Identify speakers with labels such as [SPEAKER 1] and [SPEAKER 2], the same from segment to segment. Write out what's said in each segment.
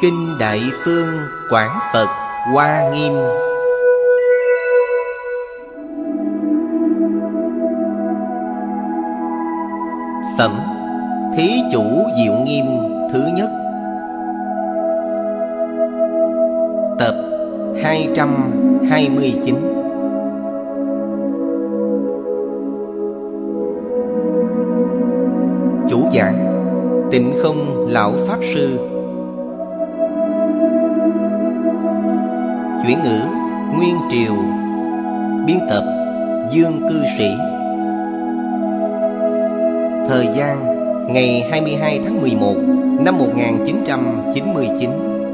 [SPEAKER 1] Kinh Đại Phương Quảng Phật Hoa Nghiêm. Phẩm Thí Chủ Diệu Nghiêm thứ nhất. Tập 229. Chủ giảng Tịnh Không Lão Pháp Sư. Chuyển ngữ Nguyên Triều. Biên tập Dương Cư Sĩ. Thời gian ngày 22 tháng 11 năm 1999.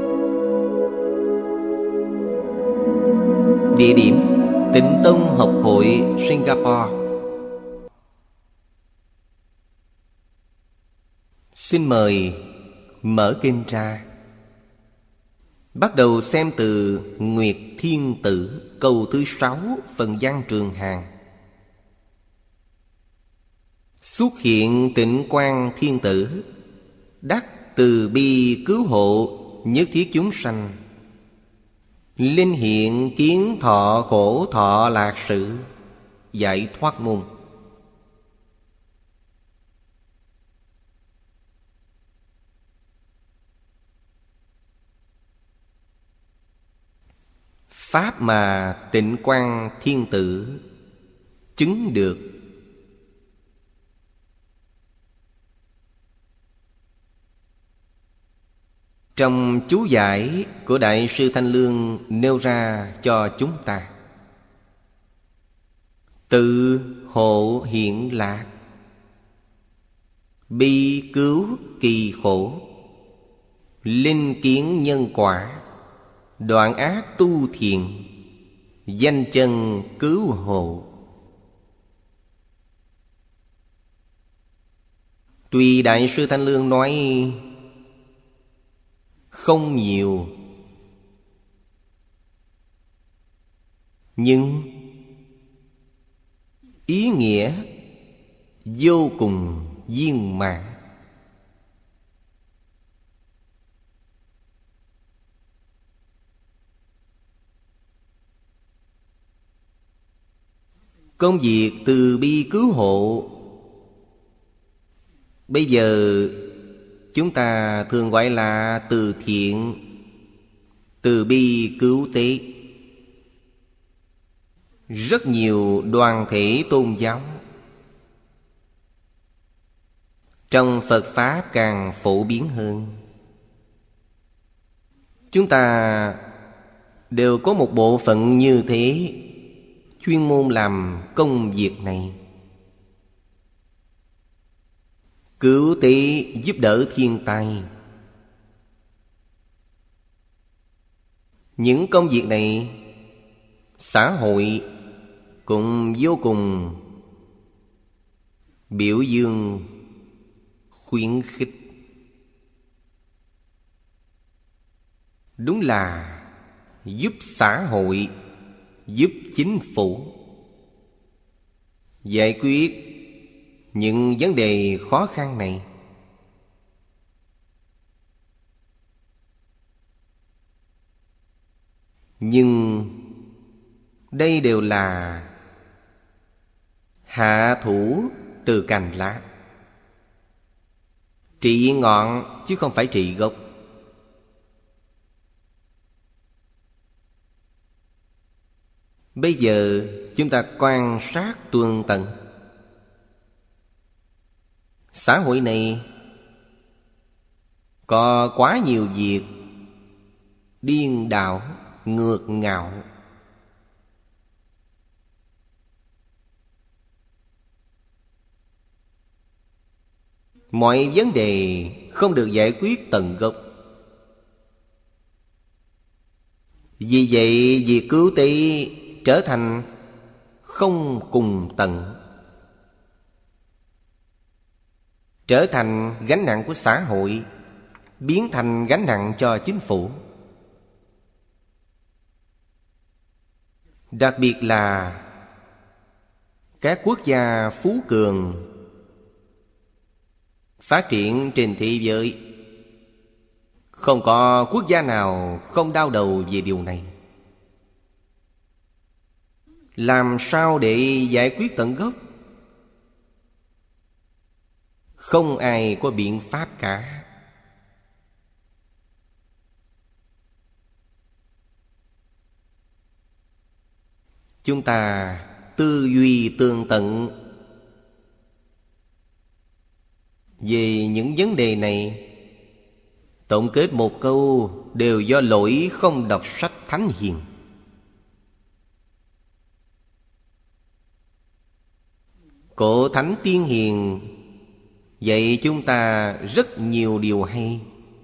[SPEAKER 1] Địa điểm Tịnh Tông Học hội Singapore. Xin mời mở kinh ra. Bắt đầu xem từ Nguyệt Thiên Tử câu thứ 6 phần văn Trường Hàn. Xuất hiện Tịnh Quang Thiên Tử, đắc từ bi cứu hộ, nhất thiết chúng sanh. Linh hiện kiến thọ khổ thọ lạc sự, giải thoát môn. Pháp mà Tịnh Quang Thiên Tử chứng được, trong chú giải của Đại sư Thanh Lương nêu ra cho chúng ta: tự hộ hiện lạc, bi cứu kỳ khổ, linh kiến nhân quả, đoạn ác tu thiện, danh chân cứu hộ. Tuy Đại sư Thanh Lương nói không nhiều, nhưng ý nghĩa vô cùng viên mãn. Công việc từ bi cứu hộ bây giờ chúng ta thường gọi là từ thiện, từ bi cứu tế. Rất nhiều đoàn thể tôn giáo trong Phật Pháp càng phổ biến hơn. Chúng ta đều có một bộ phận như thế, chuyên môn làm công việc này, cứu tế giúp đỡ thiên tai. Những công việc này xã hội cũng vô cùng biểu dương, khuyến khích. Đúng là giúp xã hội, giúp chính phủ giải quyết những vấn đề khó khăn này. Nhưng đây đều là hạ thủ từ cành lá, trị ngọn chứ không phải trị gốc. Bây giờ chúng ta quan sát tường tận. Xã hội này có quá nhiều việc điên đảo, ngược ngạo. Mọi vấn đề không được giải quyết tận gốc. Vì vậy việc cứu tế trở thành không cùng tận, trở thành gánh nặng của xã hội, biến thành gánh nặng cho chính phủ. Đặc biệt là các quốc gia phú cường phát triển trên thế giới, Không có quốc gia nào không đau đầu về điều này. Làm sao để giải quyết tận gốc? Không ai có biện pháp cả. Chúng ta tư duy tường tận về những vấn đề này. Tổng kết một câu, đều do lỗi không đọc sách thánh hiền. Cổ thánh tiên hiền dạy chúng ta rất nhiều điều hay.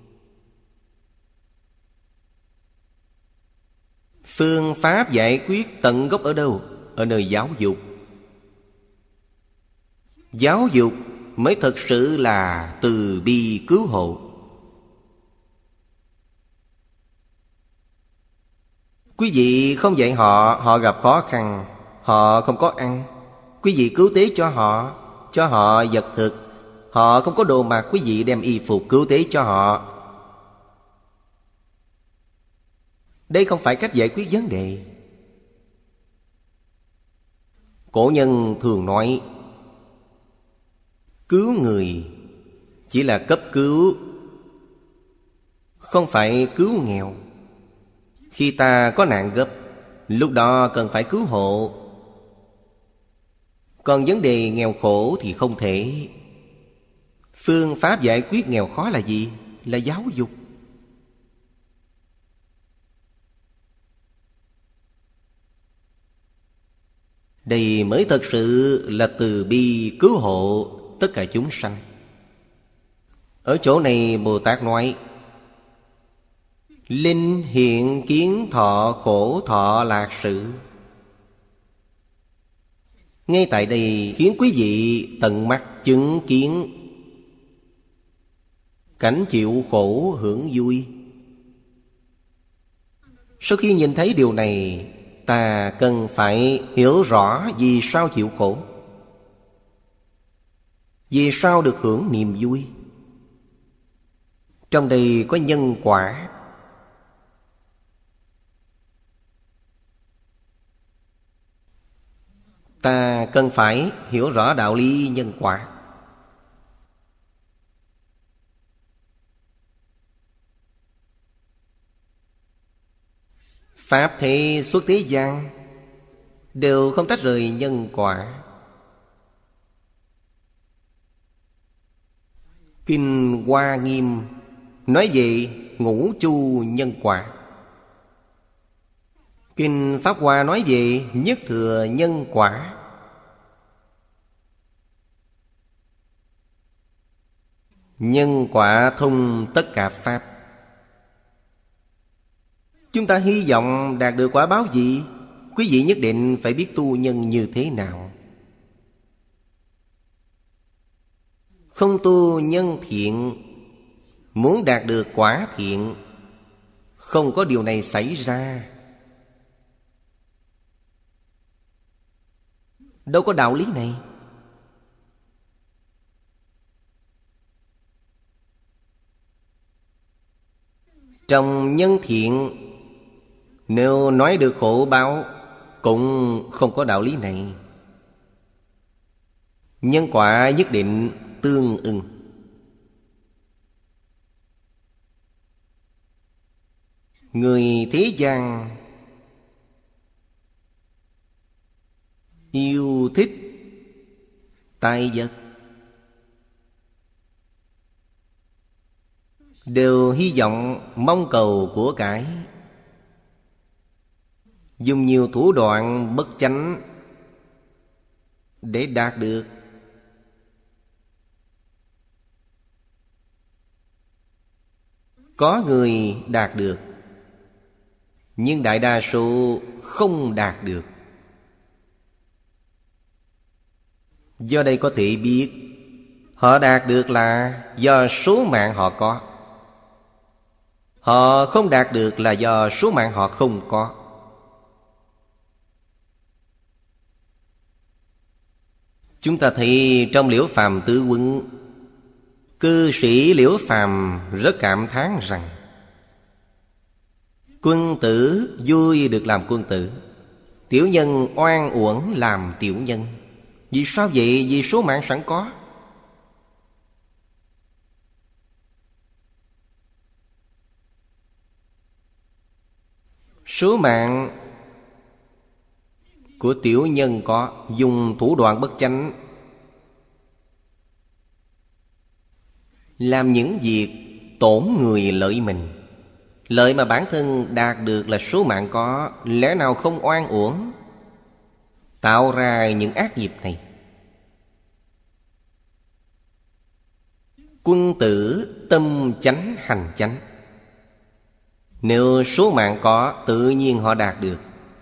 [SPEAKER 1] Phương pháp giải quyết tận gốc ở đâu? Ở nơi giáo dục. Giáo dục mới thực sự là từ bi cứu hộ. Quý vị không dạy họ, họ gặp khó khăn, họ không có ăn, quý vị cứu tế cho họ vật thực. Họ không có đồ mặc, quý vị đem y phục cứu tế cho họ. Đây không phải cách giải quyết vấn đề. Cổ nhân thường nói, cứu người chỉ là cấp cứu, không phải cứu nghèo. Khi ta có nạn gấp, lúc đó cần phải cứu hộ. Còn vấn đề nghèo khổ thì không thể. Phương pháp giải quyết nghèo khó là gì? Là giáo dục. Đây mới thật sự là từ bi cứu hộ tất cả chúng sanh. Ở chỗ này Bồ Tát nói, linh hiện kiến thọ khổ thọ lạc sự. Ngay tại đây khiến quý vị tận mắt chứng kiến cảnh chịu khổ hưởng vui. Sau khi nhìn thấy điều này, ta cần phải hiểu rõ vì sao chịu khổ, vì sao được hưởng niềm vui. Trong đây có nhân quả. Ta cần phải hiểu rõ đạo lý nhân quả. Pháp thế xuất thế gian đều không tách rời nhân quả. Kinh Hoa Nghiêm nói về ngũ chu nhân quả. Kinh Pháp Hoa nói về nhất thừa nhân quả. Nhân quả thông tất cả Pháp. Chúng ta hy vọng đạt được quả báo gì? Quý vị nhất định phải biết tu nhân như thế nào. Không tu nhân thiện, muốn đạt được quả thiện, không có điều này xảy ra. Đâu có đạo lý này. Trong nhân thiện, nếu nói được khổ báo, cũng không có đạo lý này. Nhân quả nhất định tương ưng. Người thế gian yêu thích tài vật, đều hy vọng mong cầu của cải, dùng nhiều thủ đoạn bất chánh để đạt được. Có người đạt được, nhưng đại đa số không đạt được. Do đây có thể biết họ đạt được là do số mạng họ có, họ không đạt được là do số mạng họ không có. Chúng ta thấy trong Liễu Phàm Tứ Quân, cư sĩ Liễu Phàm rất cảm thán rằng Quân tử vui được làm quân tử, tiểu nhân oan uổng làm tiểu nhân. Vì sao vậy? Vì số mạng sẵn có. Số mạng của tiểu nhân có, dùng thủ đoạn bất chánh, làm những việc tổn người lợi mình. Lợi mà bản thân đạt được là số mạng có, lẽ nào không oan uổng tạo ra những ác nghiệp này? Quân tử tâm chánh hành chánh. Nếu số mạng có, tự nhiên họ đạt được.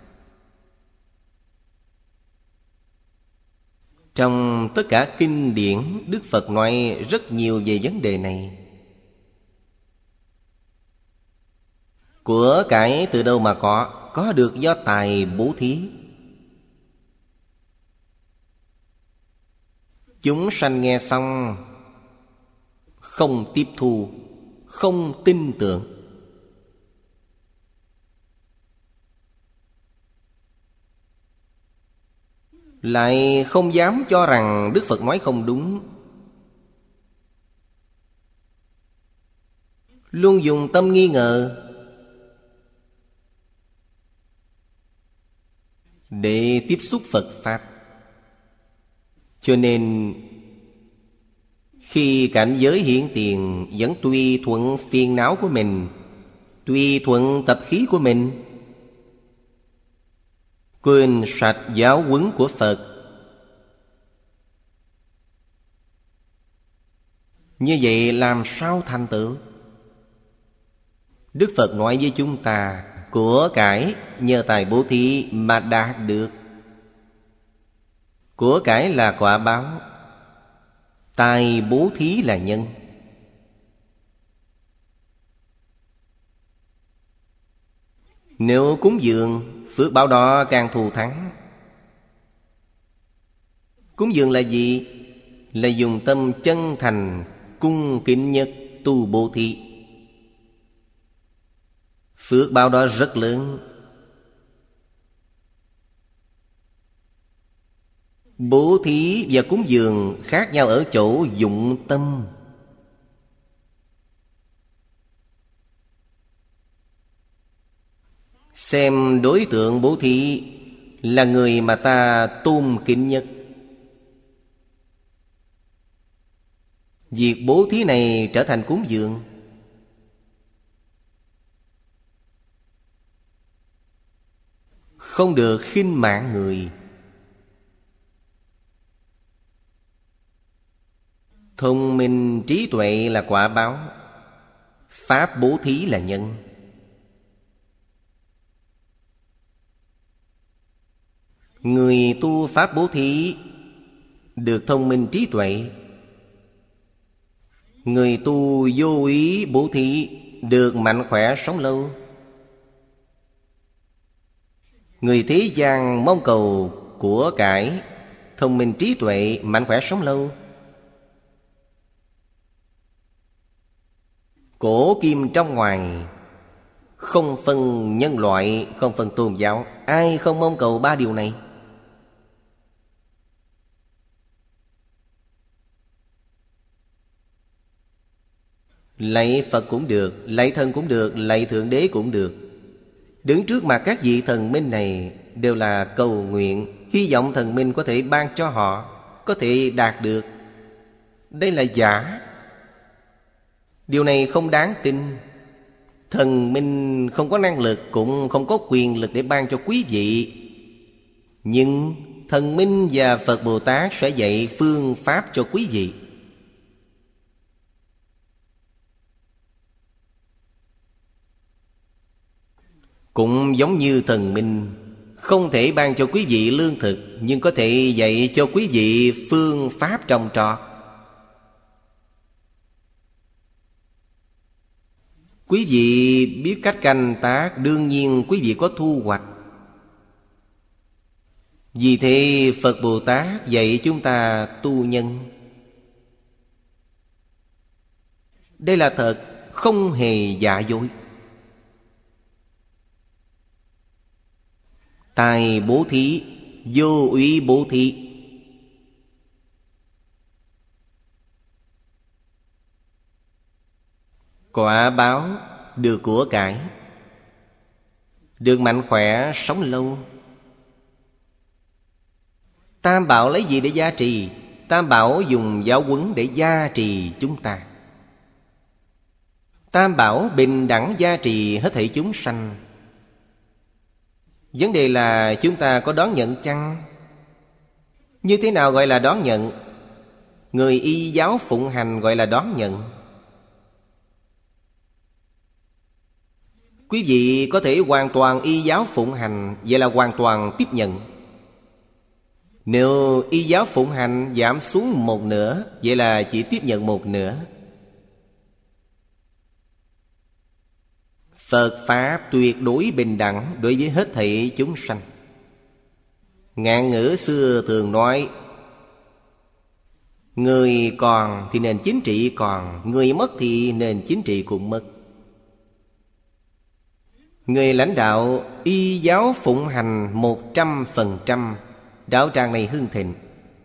[SPEAKER 1] Trong tất cả kinh điển, Đức Phật nói rất nhiều về vấn đề này. Của cải từ đâu mà có được do tài bố thí. Chúng sanh nghe xong không tiếp thu, không tin tưởng, lại không dám cho rằng Đức Phật nói không đúng, luôn dùng tâm nghi ngờ để tiếp xúc Phật Pháp. Cho nên khi cảnh giới hiện tiền, vẫn tùy thuận phiền não của mình, tùy thuận tập khí của mình, quên sạch giáo huấn của Phật. Như vậy làm sao thành tựu? Đức Phật nói với chúng ta, của cải nhờ tài bố thí mà đạt được. Của cải là quả báo, tài bố thí là nhân. Nếu cúng dường, phước báo đó càng thù thắng. Cúng dường là gì? Là dùng tâm chân thành, cung kính nhất tu bố thí. Phước báo đó rất lớn. Bố thí và cúng dường khác nhau ở chỗ dụng tâm. Xem đối tượng bố thí là người mà ta tôn kính nhất. Việc bố thí này trở thành cúng dường. Không được khinh mạn người. Thông minh trí tuệ là quả báo, pháp bố thí là nhân. Người tu pháp bố thí được thông minh trí tuệ. Người tu vô ý bố thí được mạnh khỏe sống lâu. Người thế gian mong cầu của cải, thông minh trí tuệ, mạnh khỏe sống lâu. Cổ kim trong ngoài, không phân nhân loại, không phân tôn giáo. Ai không mong cầu ba điều này? Lạy Phật cũng được, lạy thần cũng được, lạy Thượng Đế cũng được. Đứng trước mặt các vị thần minh này đều là cầu nguyện, hy vọng thần minh có thể ban cho họ, có thể đạt được. Đây là giả. Điều này không đáng tin. Thần minh không có năng lực, cũng không có quyền lực để ban cho quý vị. Nhưng thần minh và Phật Bồ Tát sẽ dạy phương pháp cho quý vị. Cũng giống như thần minh không thể ban cho quý vị lương thực, nhưng có thể dạy cho quý vị phương pháp trồng trọt. Quý vị biết cách canh tác, đương nhiên quý vị có thu hoạch. Vì thế Phật Bồ Tát dạy chúng ta tu nhân. Đây là thật, không hề giả dối. Tài bố thí, vô úy bố thí. Quả báo được của cải, được mạnh khỏe sống lâu. Tam bảo lấy gì để gia trì? Tam bảo dùng giáo huấn để gia trì chúng ta. Tam bảo bình đẳng gia trì hết thảy chúng sanh. Vấn đề là chúng ta có đón nhận chăng? Như thế nào gọi là đón nhận? Người y giáo phụng hành gọi là đón nhận. Quý vị có thể hoàn toàn y giáo phụng hành, vậy là hoàn toàn tiếp nhận. Nếu y giáo phụng hành giảm xuống một nửa, vậy là chỉ tiếp nhận một nửa. Phật Pháp tuyệt đối bình đẳng đối với hết thảy chúng sanh. Ngạn ngữ xưa thường nói, người còn thì nền chính trị còn, người mất thì nền chính trị cũng mất. Người lãnh đạo y giáo phụng hành 100%, đạo tràng này hưng thịnh.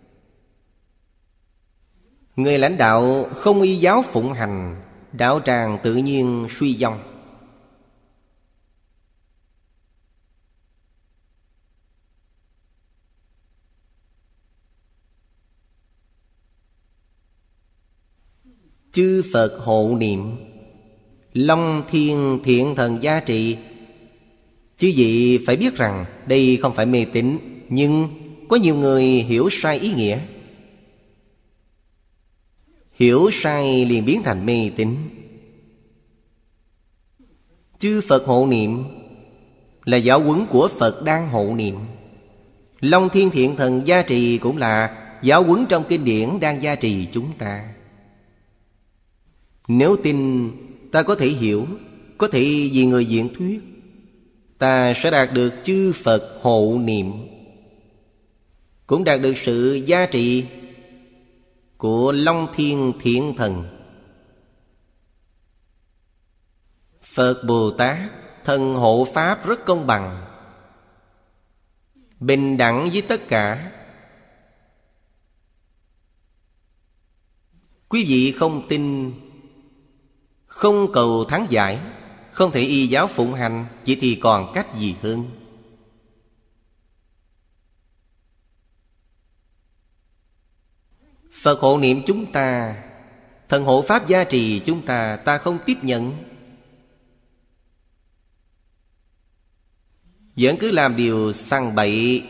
[SPEAKER 1] Người lãnh đạo không y giáo phụng hành, đạo tràng tự nhiên suy vong. Chư Phật hộ niệm, Long thiên thiện thần gia trị. Chứ gì phải biết rằng đây không phải mê tín, nhưng có nhiều người hiểu sai ý nghĩa. Hiểu sai liền biến thành mê tín. Chư Phật hộ niệm là giáo huấn của Phật đang hộ niệm. Long thiên thiện thần gia trì cũng là giáo huấn trong kinh điển đang gia trì chúng ta. Nếu tin, ta có thể hiểu, có thể vì người diễn thuyết, ta sẽ đạt được chư Phật hộ niệm, cũng đạt được sự gia trị của Long thiên thiện thần. Phật Bồ Tát thần hộ Pháp rất công bằng, bình đẳng với tất cả. Quý vị không tin, không cầu thắng giải, không thể y giáo phụng hành, vậy thì còn cách gì hơn? Phật hộ niệm chúng ta, thần hộ Pháp gia trì chúng ta, ta không tiếp nhận, vẫn cứ làm điều sằng bậy,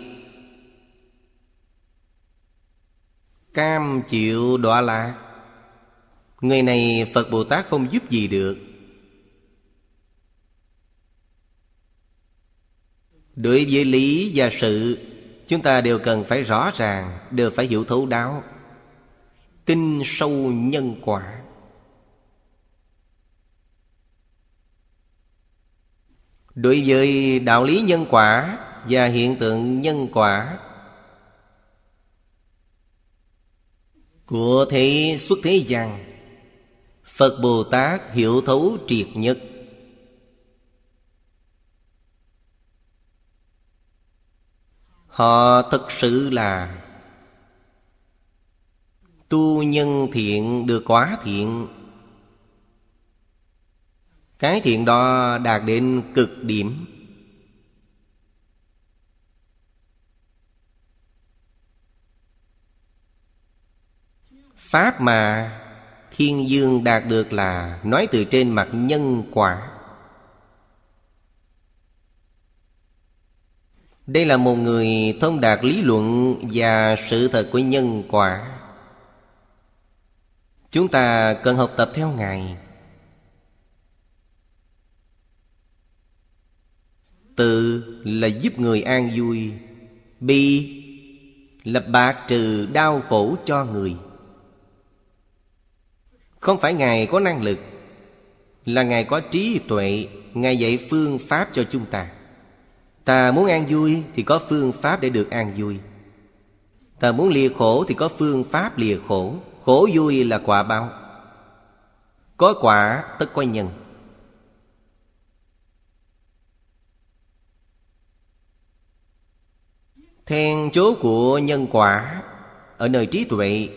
[SPEAKER 1] cam chịu đọa lạc, người này Phật Bồ Tát không giúp gì được. Đối với lý và sự, chúng ta đều cần phải rõ ràng, đều phải hiểu thấu đáo, tin sâu nhân quả. Đối với đạo lý nhân quả và hiện tượng nhân quả của thế xuất thế gian, Phật Bồ Tát hiểu thấu triệt nhất. Họ thực sự là tu nhân thiện được quả thiện. Cái thiện đó đạt đến cực điểm. Pháp mà Thiên Dương đạt được là nói từ trên mặt nhân quả. Đây là một người thông đạt lý luận và sự thật của nhân quả. Chúng ta cần học tập theo Ngài. Từ là giúp người an vui, bi là bạc trừ đau khổ cho người. Không phải Ngài có năng lực, là Ngài có trí tuệ. Ngài dạy phương pháp cho chúng ta. Ta muốn an vui thì có phương pháp để được an vui. Ta muốn lìa khổ thì có phương pháp lìa khổ. Khổ vui là quả báo. Có quả tất có nhân. . Then chốt của nhân quả ở nơi trí tuệ.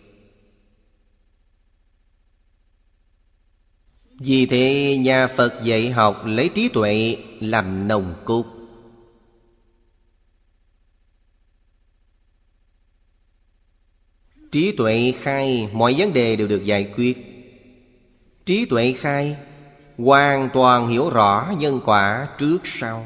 [SPEAKER 1] Vì thế nhà Phật dạy học lấy trí tuệ làm nòng cốt. Trí tuệ khai, mọi vấn đề đều được giải quyết. Trí tuệ khai, hoàn toàn hiểu rõ nhân quả trước sau.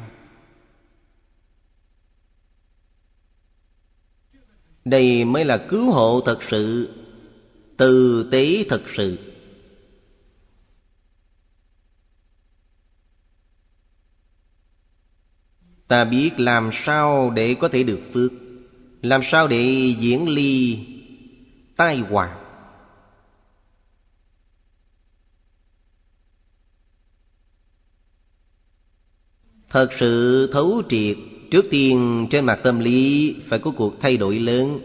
[SPEAKER 1] Đây mới là cứu hộ thật sự, từ tế thật sự. Ta biết làm sao để có thể được phước, làm sao để diễn ly tai họa. Thật sự thấu triệt, trước tiên trên mặt tâm lý phải có cuộc thay đổi lớn.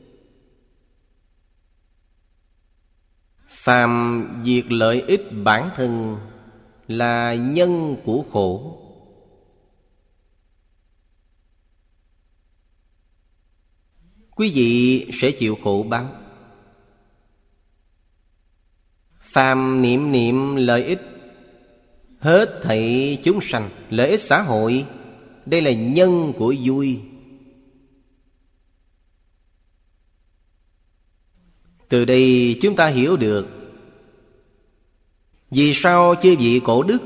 [SPEAKER 1] Phàm việc lợi ích bản thân là nhân của khổ. Quý vị sẽ chịu khổ báo. Phàm niệm niệm lợi ích hết thảy chúng sanh, lợi ích xã hội, đây là nhân của vui. Từ đây chúng ta hiểu được vì sao chư vị cổ đức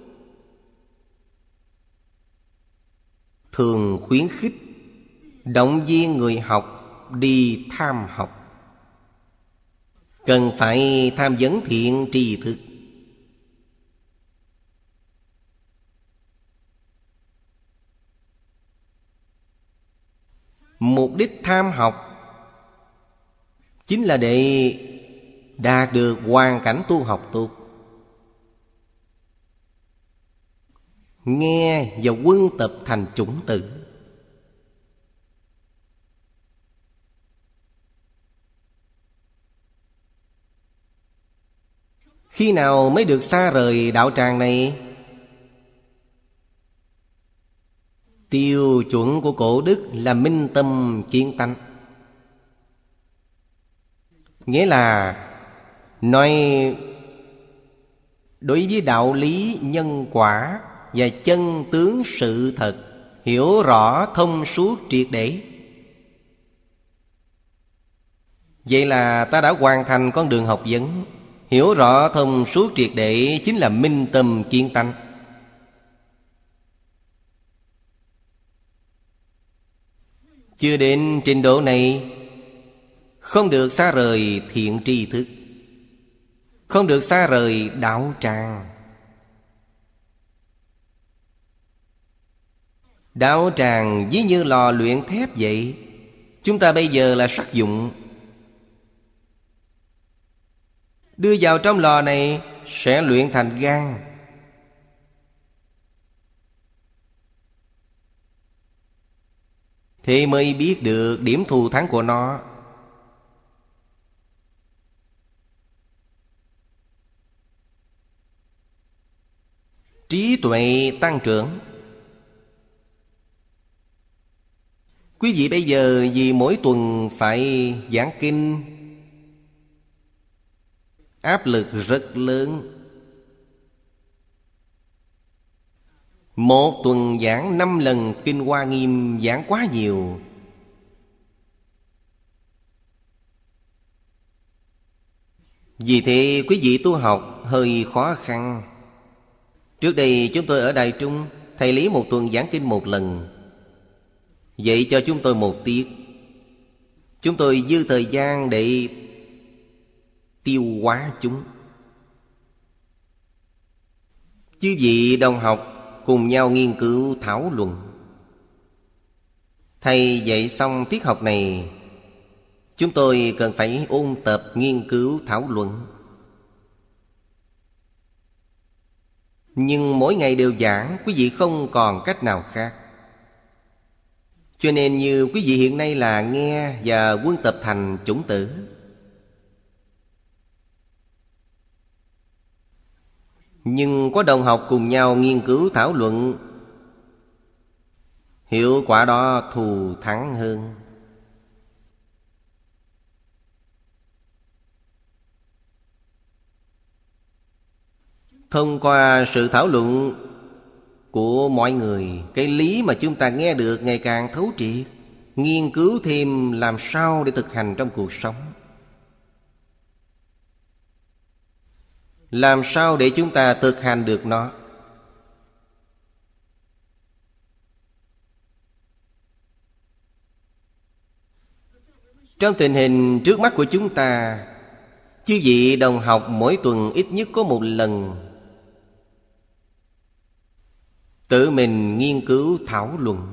[SPEAKER 1] thường khuyến khích, động viên người học đi tham học. Cần phải tham vấn thiện tri thức. Mục đích tham học chính là để đạt được hoàn cảnh tu học tốt. Nghe và quân tập thành chủng tử. Khi nào mới được xa rời đạo tràng này? Tiêu chuẩn của cổ đức là minh tâm kiến tánh. Nghĩa là nói đối với đạo lý nhân quả và chân tướng sự thật hiểu rõ thông suốt triệt để. Vậy là ta đã hoàn thành con đường học vấn. Hiểu rõ thông suốt triệt để chính là minh tâm kiến tánh. Chưa đến trình độ này, không được xa rời thiện tri thức, không được xa rời đạo tràng. Đạo tràng ví như lò luyện thép vậy. Chúng ta bây giờ là sắt dụng. Đưa vào trong lò này sẽ luyện thành gan. Thì mới biết được điểm thù thắng của nó. Trí tuệ tăng trưởng. Quý vị bây giờ vì mỗi tuần phải giảng kinh, áp lực rất lớn. Một tuần giảng 5 lần Kinh Hoa Nghiêm, giảng quá nhiều. Vì thế quý vị tu học hơi khó khăn. Trước đây chúng tôi ở Đài Trung, thầy Lý một tuần giảng kinh 1 lần. Vậy cho chúng tôi 1 tiết. Chúng tôi dư thời gian để tiêu hóa chúng. Chư vị đồng học cùng nhau nghiên cứu thảo luận. Thầy dạy xong tiết học này, chúng tôi cần phải ôn tập nghiên cứu thảo luận. Nhưng mỗi ngày đều giảng, quý vị không còn cách nào khác. Cho nên như quý vị hiện nay là nghe và quân tập thành chủng tử. Nhưng có đồng học cùng nhau nghiên cứu thảo luận, Hiệu quả đó thù thắng hơn. Thông qua sự thảo luận của mọi người, cái lý mà chúng ta nghe được ngày càng thấu triệt. Nghiên cứu thêm làm sao để thực hành trong cuộc sống. Làm sao để chúng ta thực hành được nó. Trong tình hình trước mắt của chúng ta, chư vị đồng học mỗi tuần ít nhất có một lần tự mình nghiên cứu thảo luận.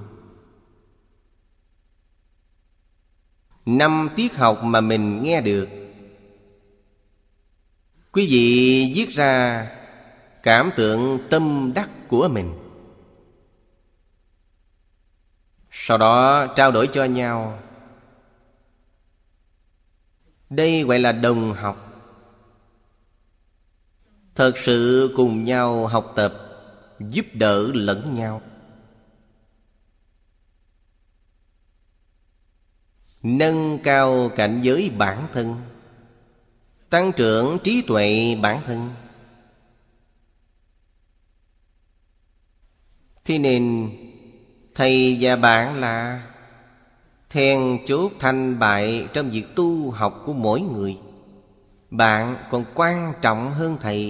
[SPEAKER 1] 5 tiết học mà mình nghe được, quý vị viết ra cảm tưởng tâm đắc của mình. Sau đó trao đổi cho nhau. Đây gọi là đồng học. Thật sự cùng nhau học tập, giúp đỡ lẫn nhau, nâng cao cảnh giới bản thân, tăng trưởng trí tuệ bản thân. Thế nên thầy và bạn là then chốt thành bại trong việc tu học của mỗi người. Bạn còn quan trọng hơn thầy.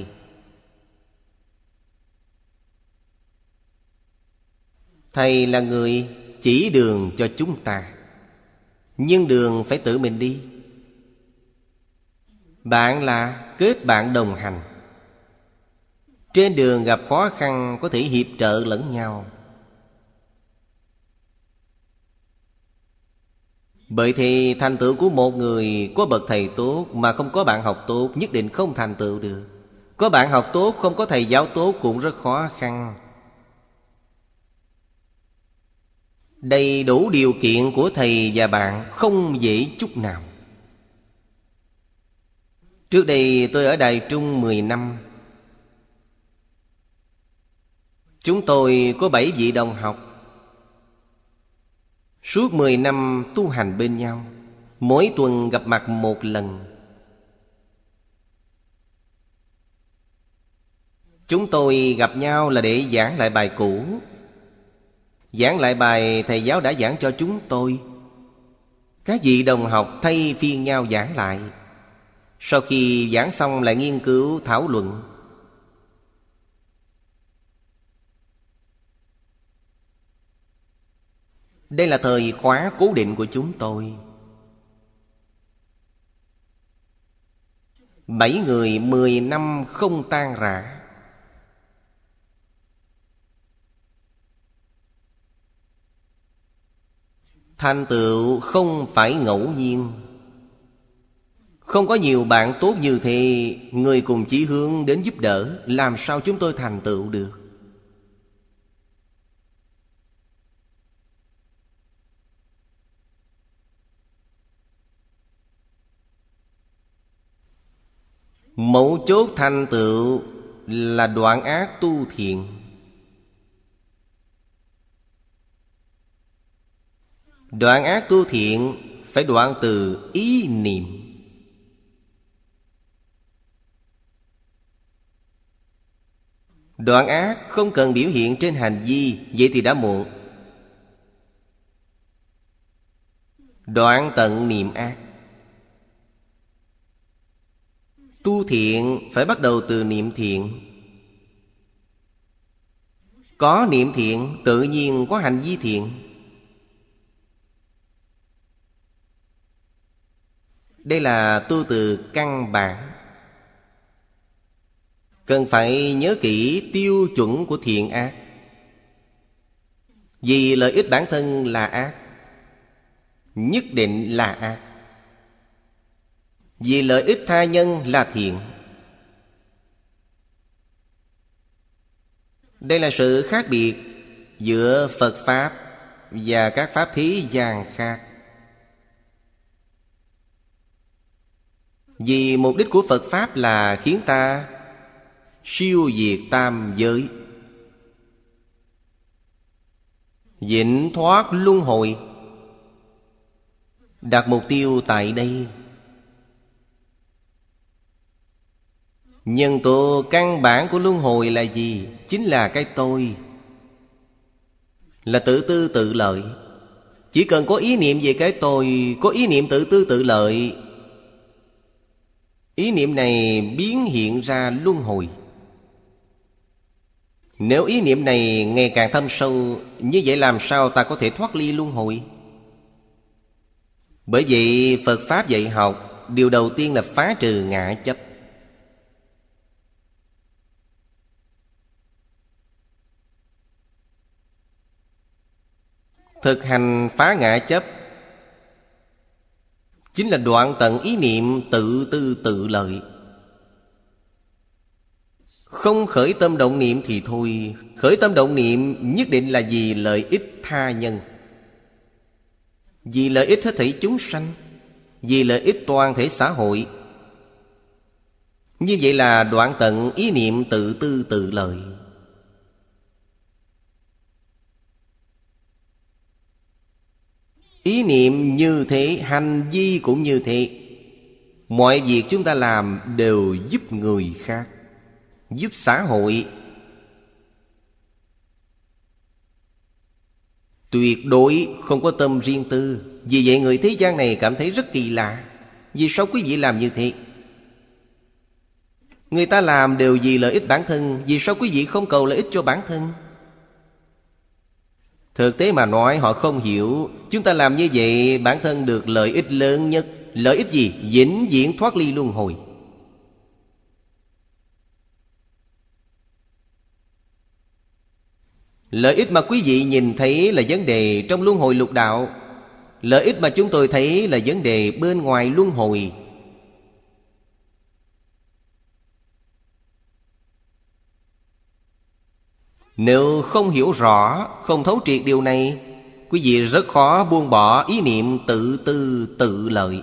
[SPEAKER 1] Thầy là người chỉ đường cho chúng ta, nhưng đường phải tự mình đi. Bạn là kết bạn đồng hành. Trên đường gặp khó khăn có thể hiệp trợ lẫn nhau. Bởi thì thành tựu của một người có bậc thầy tốt mà không có bạn học tốt nhất định không thành tựu được. Có bạn học tốt không có thầy giáo tốt cũng rất khó khăn. Đầy đủ điều kiện của thầy và bạn không dễ chút nào. Trước đây tôi ở Đài Trung 10 năm. Chúng tôi có 7 vị đồng học. Suốt 10 năm tu hành bên nhau, mỗi tuần gặp mặt một lần. Chúng tôi gặp nhau là để giảng lại bài cũ, giảng lại bài thầy giáo đã giảng cho chúng tôi. Các vị đồng học thay phiên nhau giảng lại. Sau khi giảng xong lại nghiên cứu thảo luận. Đây là thời khóa cố định của chúng tôi. 7 người 10 năm không tan rã. Thành tựu không phải ngẫu nhiên. Không có nhiều bạn tốt như thế, người cùng chí hướng đến giúp đỡ, làm sao chúng tôi thành tựu được? Mấu chốt thành tựu là đoạn ác tu thiện. Đoạn ác tu thiện phải đoạn từ ý niệm. Đoạn ác không cần biểu hiện trên hành vi, vậy thì đã muộn. Đoạn tận niệm ác. Tu thiện phải bắt đầu từ niệm thiện. Có niệm thiện tự nhiên có hành vi thiện. Đây là tu từ căn bản. Cần phải nhớ kỹ tiêu chuẩn của thiện ác. Vì lợi ích bản thân là ác, nhất định là ác. Vì lợi ích tha nhân là thiện. Đây là sự khác biệt giữa Phật Pháp và các Pháp thế gian khác. Vì mục đích của Phật Pháp là khiến ta siêu diệt tam giới. Vĩnh thoát luân hồi. Đặt mục tiêu tại đây. Nhân tố căn bản của luân hồi là gì? Chính là cái tôi. Là tự tư tự lợi. Chỉ cần có ý niệm về cái tôi, có ý niệm tự tư tự lợi, ý niệm này biến hiện ra luân hồi. Nếu ý niệm này ngày càng thâm sâu, như vậy làm sao ta có thể thoát ly luân hồi? Bởi vậy Phật Pháp dạy học, điều đầu tiên là phá trừ ngã chấp. Thực hành phá ngã chấp chính là đoạn tận ý niệm tự tư tự lợi. Không khởi tâm động niệm thì thôi. Khởi tâm động niệm nhất định là vì lợi ích tha nhân, vì lợi ích hết thảy chúng sanh, vì lợi ích toàn thể xã hội. Như vậy là đoạn tận ý niệm tự tư tự lợi. Ý niệm như thế, hành vi cũng như thế. Mọi việc chúng ta làm đều giúp người khác, giúp xã hội. Tuyệt đối không có tâm riêng tư. Vì vậy người thế gian này cảm thấy rất kỳ lạ. Vì sao quý vị làm như thế? Người ta làm đều vì lợi ích bản thân. Vì sao quý vị không cầu lợi ích cho bản thân? Thực tế mà nói họ không hiểu. Chúng ta làm như vậy bản thân được lợi ích lớn nhất. Lợi ích gì? Vĩnh viễn thoát ly luân hồi. Lợi ích mà quý vị nhìn thấy là vấn đề trong luân hồi lục đạo. Lợi ích mà chúng tôi thấy là vấn đề bên ngoài luân hồi. Nếu không hiểu rõ, không thấu triệt điều này, quý vị rất khó buông bỏ ý niệm tự tư tự lợi.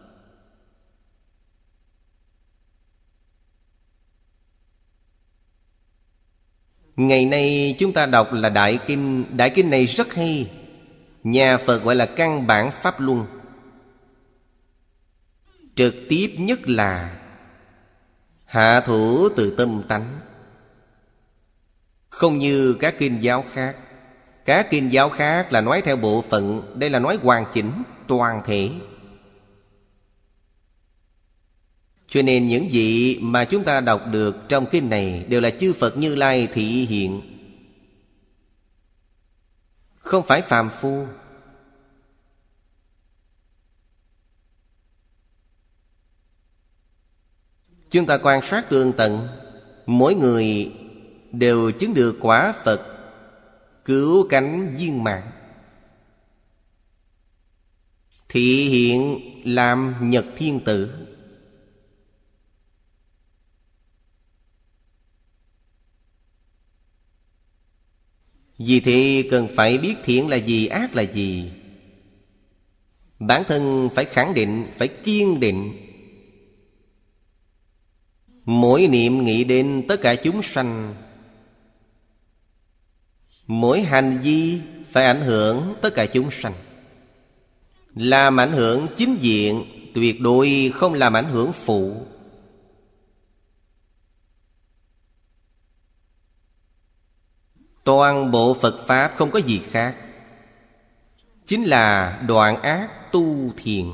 [SPEAKER 1] Ngày nay chúng ta đọc là Đại Kinh. Đại Kinh này rất hay. Nhà Phật gọi là căn bản Pháp Luân. Trực tiếp nhất là hạ thủ từ tâm tánh. Không như các kinh giáo khác. Các kinh giáo khác là nói theo bộ phận. Đây là nói hoàn chỉnh, toàn thể. Cho nên những gì mà chúng ta đọc được trong kinh này đều là chư Phật Như Lai thị hiện, không phải phàm phu. Chúng ta quan sát tường tận, mỗi người đều chứng được quả Phật, cứu cánh viên mãn, thị hiện làm Nhật Thiên Tử. Vì thế cần phải biết thiện là gì, ác là gì. Bản thân phải khẳng định, phải kiên định. Mỗi niệm nghĩ đến tất cả chúng sanh, mỗi hành vi phải ảnh hưởng tất cả chúng sanh. Làm ảnh hưởng chính diện, tuyệt đối không làm ảnh hưởng phụ. Toàn bộ Phật Pháp không có gì khác, chính là đoạn ác tu thiện.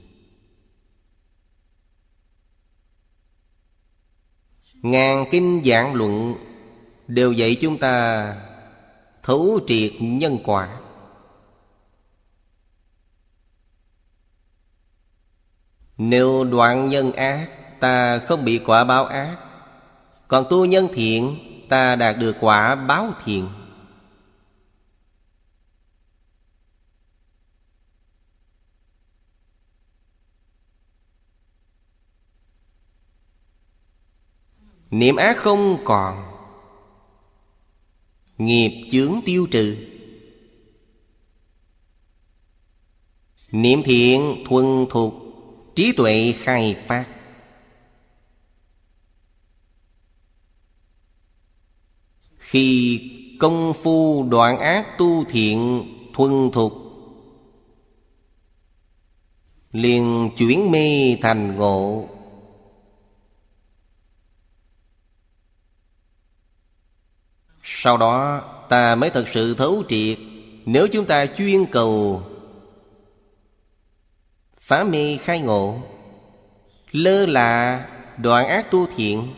[SPEAKER 1] Ngàn kinh giảng luận đều dạy chúng ta thấu triệt nhân quả. Nếu đoạn nhân ác, ta không bị quả báo ác. Còn tu nhân thiện, ta đạt được quả báo thiện. Niệm ác không còn, nghiệp chướng tiêu trừ. Niệm thiện thuần thục, trí tuệ khai phát. Khi công phu đoạn ác tu thiện thuần thục, liền chuyển mê thành ngộ. Sau đó ta mới thật sự thấu triệt. Nếu chúng ta chuyên cầu phá mê khai ngộ, lơ là đoạn ác tu thiện,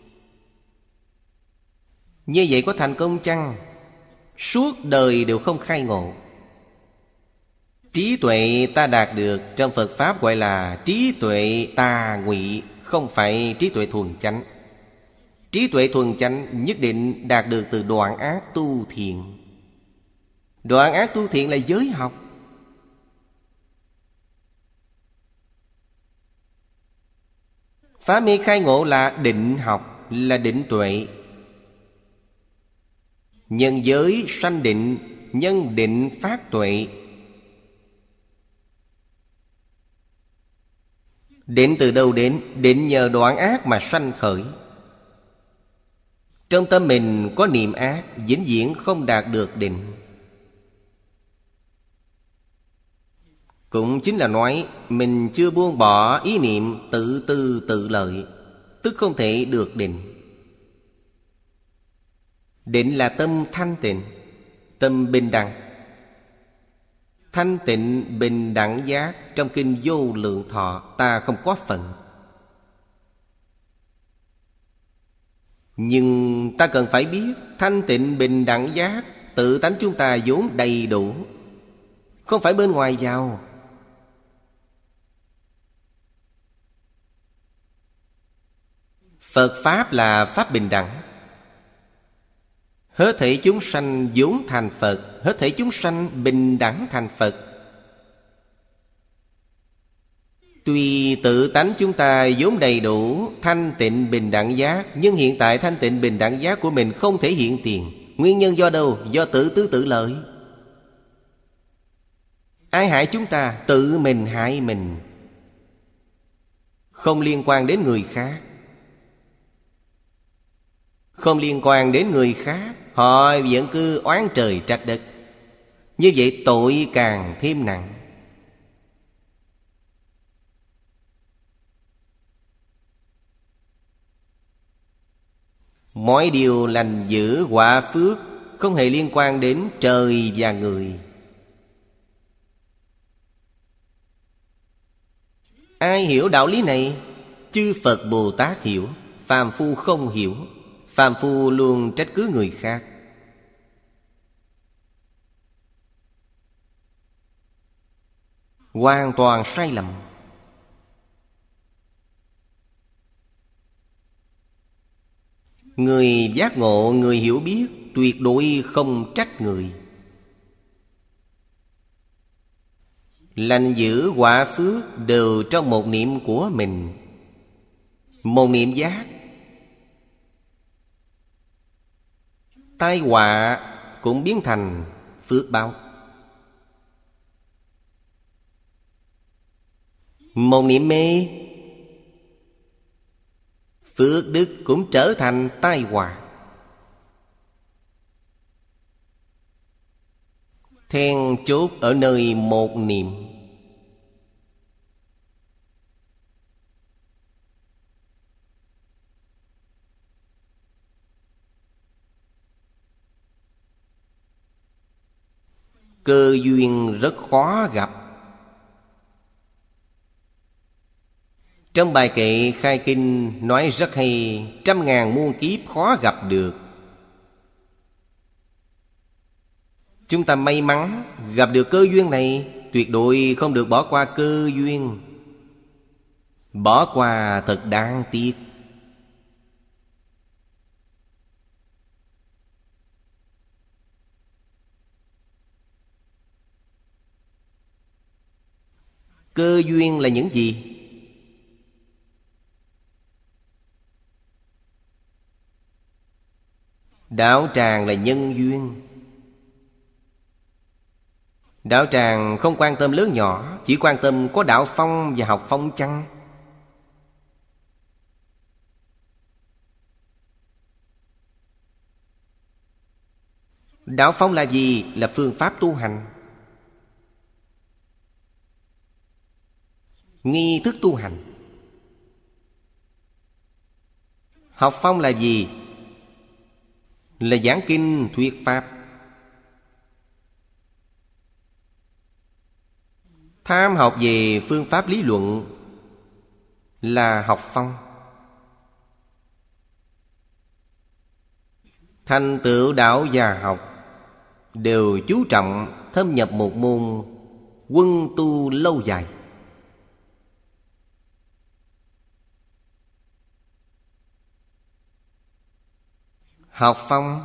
[SPEAKER 1] như vậy có thành công chăng? Suốt đời đều không khai ngộ. Trí tuệ ta đạt được trong Phật Pháp gọi là trí tuệ tà ngụy, không phải trí tuệ thuần chánh. Trí tuệ thuần chánh nhất định đạt được từ đoạn ác tu thiện. Đoạn ác tu thiện là giới học. Phá mê khai ngộ là định học, là định tuệ. Nhân giới sanh định, nhân định phát tuệ. Định từ đâu đến? Định nhờ đoạn ác mà sanh khởi. Trong tâm mình có niệm ác, vĩnh viễn không đạt được định. Cũng chính là nói mình chưa buông bỏ ý niệm tự tư tự lợi, tức không thể được định. Định là tâm thanh tịnh, tâm bình đẳng. Thanh tịnh bình đẳng giác trong kinh Vô Lượng Thọ ta không có phần. Nhưng ta cần phải biết thanh tịnh bình đẳng giác tự tánh chúng ta vốn đầy đủ, không phải bên ngoài vào. Phật Pháp là Pháp bình đẳng. Hết thảy chúng sanh vốn thành Phật, hết thảy chúng sanh bình đẳng thành Phật. Tuy tự tánh chúng ta vốn đầy đủ thanh tịnh bình đẳng giác, nhưng hiện tại thanh tịnh bình đẳng giác của mình không thể hiện tiền. Nguyên nhân do đâu? Do tự tư tự lợi. Ai hại chúng ta? Tự mình hại mình, không liên quan đến người khác. Không liên quan đến người khác, họ vẫn cứ oán trời trách đất. Như vậy tội càng thêm nặng. Mọi điều lành dữ quả phước không hề liên quan đến trời và người. Ai hiểu đạo lý này? Chư Phật Bồ Tát hiểu, phàm phu không hiểu. Phàm phu luôn trách cứ người khác. Hoàn toàn sai lầm. Người giác ngộ, người hiểu biết tuyệt đối không trách người. Lành dữ quả phước đều trong một niệm của mình, một niệm giác. Tai họa cũng biến thành phước báo. Một niệm mê, phước đức cũng trở thành tai họa. Then chốt ở nơi một niệm. Cơ duyên rất khó gặp. Trong bài kệ khai kinh nói rất hay: 100.000 muôn kiếp khó gặp được. Chúng ta may mắn gặp được cơ duyên này, tuyệt đối không được bỏ qua cơ duyên. Bỏ qua thật đáng tiếc. Cơ duyên là những gì? Đạo tràng là nhân duyên. Đạo tràng không quan tâm lớn nhỏ, chỉ quan tâm có đạo phong và học phong chăng. Đạo phong là gì? Là phương pháp tu hành, nghi thức tu hành. Học phong là gì? Là giảng kinh thuyết pháp. Tham học về phương pháp lý luận là học phong. Thành tựu đạo và học đều chú trọng thâm nhập một môn quân tu lâu dài. Học phong,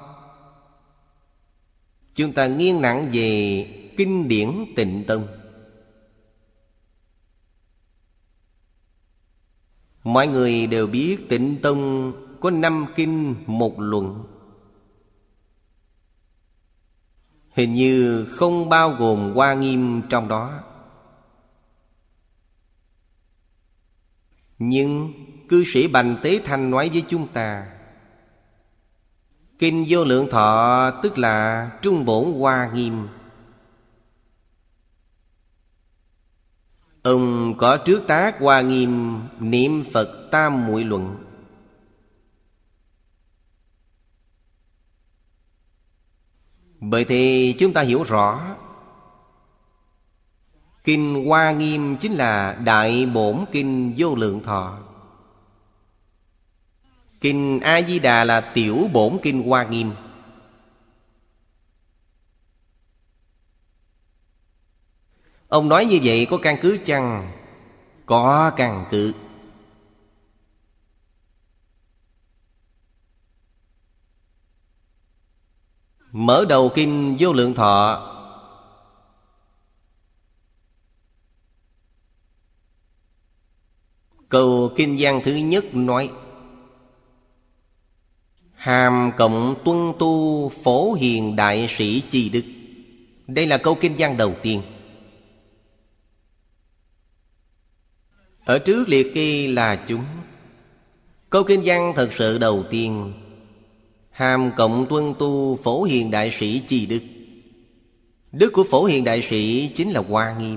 [SPEAKER 1] chúng ta nghiêng nặng về kinh điển Tịnh Tông. Mọi người đều biết Tịnh Tông có 5 kinh 1 luận. Hình như không bao gồm Hoa Nghiêm trong đó. Nhưng cư sĩ Bành Tế Thanh nói với chúng ta, Kinh Vô Lượng Thọ tức là Trung Bổn Hoa Nghiêm. Ông có trước tác Hoa Nghiêm Niệm Phật Tam Muội Luận. Bởi thì chúng ta hiểu rõ, Kinh Hoa Nghiêm chính là Đại Bổn Kinh Vô Lượng Thọ. Kinh A-di-đà là Tiểu Bổn Kinh Hoa Nghiêm. Ông nói như vậy có căn cứ chăng? Có căn cứ. Mở đầu Kinh Vô Lượng Thọ, câu kinh văn thứ nhất nói: Hàm cộng tuân tu phổ hiền đại sĩ chi đức. Đây là câu kinh văn đầu tiên. Ở trước liệt kê là chúng. Câu kinh văn thật sự đầu tiên: Hàm cộng tuân tu phổ hiền đại sĩ chi đức. Đức của phổ hiền đại sĩ chính là Hoa Nghiêm.